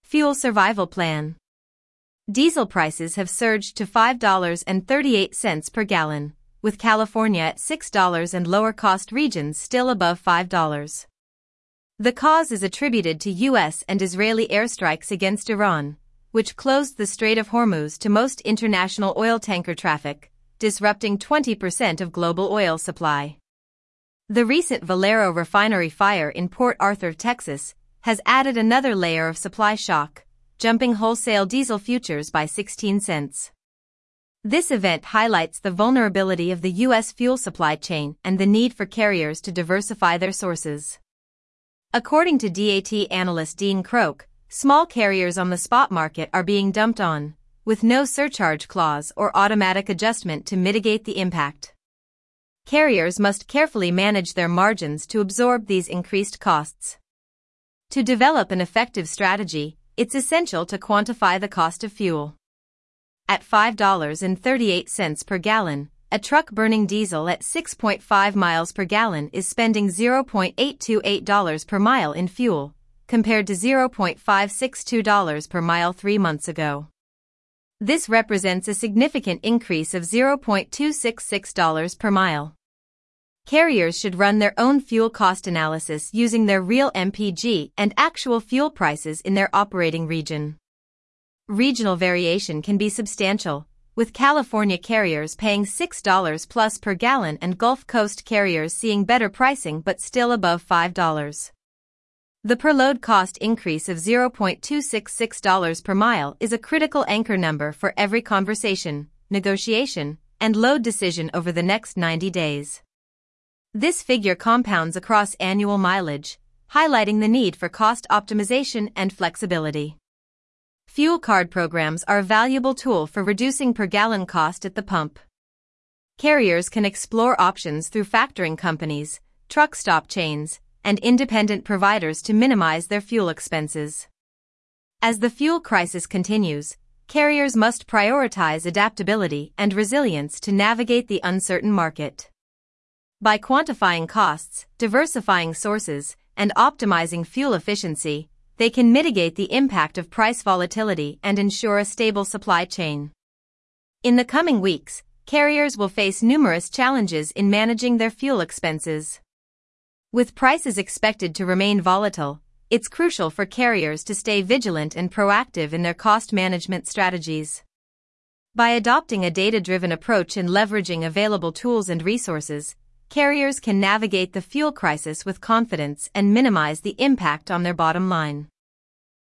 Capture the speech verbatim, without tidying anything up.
Fuel Survival Plan. Diesel prices have surged to five dollars and thirty-eight cents per gallon, with California at six dollars and lower-cost regions still above five dollars. The cause is attributed to U S and Israeli airstrikes against Iran, which closed the Strait of Hormuz to most international oil tanker traffic, disrupting twenty percent of global oil supply. The recent Valero refinery fire in Port Arthur, Texas, has added another layer of supply shock, jumping wholesale diesel futures by sixteen cents. This event highlights the vulnerability of the U S fuel supply chain and the need for carriers to diversify their sources. According to D A T analyst Dean Croak, small carriers on the spot market are being dumped on, with no surcharge clause or automatic adjustment to mitigate the impact. Carriers must carefully manage their margins to absorb these increased costs. To develop an effective strategy, it's essential to quantify the cost of fuel. At five dollars and thirty-eight cents per gallon, a truck burning diesel at six point five miles per gallon is spending zero point eight two eight dollars per mile in fuel, compared to zero point five six two dollars per mile three months ago. This represents a significant increase of zero point two six six dollars per mile. Carriers should run their own fuel cost analysis using their real M P G and actual fuel prices in their operating region. Regional variation can be substantial, with California carriers paying six dollars plus per gallon and Gulf Coast carriers seeing better pricing but still above five dollars. The per load cost increase of zero point two six six dollars per mile is a critical anchor number for every conversation, negotiation, and load decision over the next ninety days. This figure compounds across annual mileage, highlighting the need for cost optimization and flexibility. Fuel card programs are a valuable tool for reducing per-gallon cost at the pump. Carriers can explore options through factoring companies, truck stop chains, and independent providers to minimize their fuel expenses. As the fuel crisis continues, carriers must prioritize adaptability and resilience to navigate the uncertain market. By quantifying costs, diversifying sources, and optimizing fuel efficiency, they can mitigate the impact of price volatility and ensure a stable supply chain. In the coming weeks, carriers will face numerous challenges in managing their fuel expenses. With prices expected to remain volatile, it's crucial for carriers to stay vigilant and proactive in their cost management strategies. By adopting a data-driven approach and leveraging available tools and resources, carriers can navigate the fuel crisis with confidence and minimize the impact on their bottom line.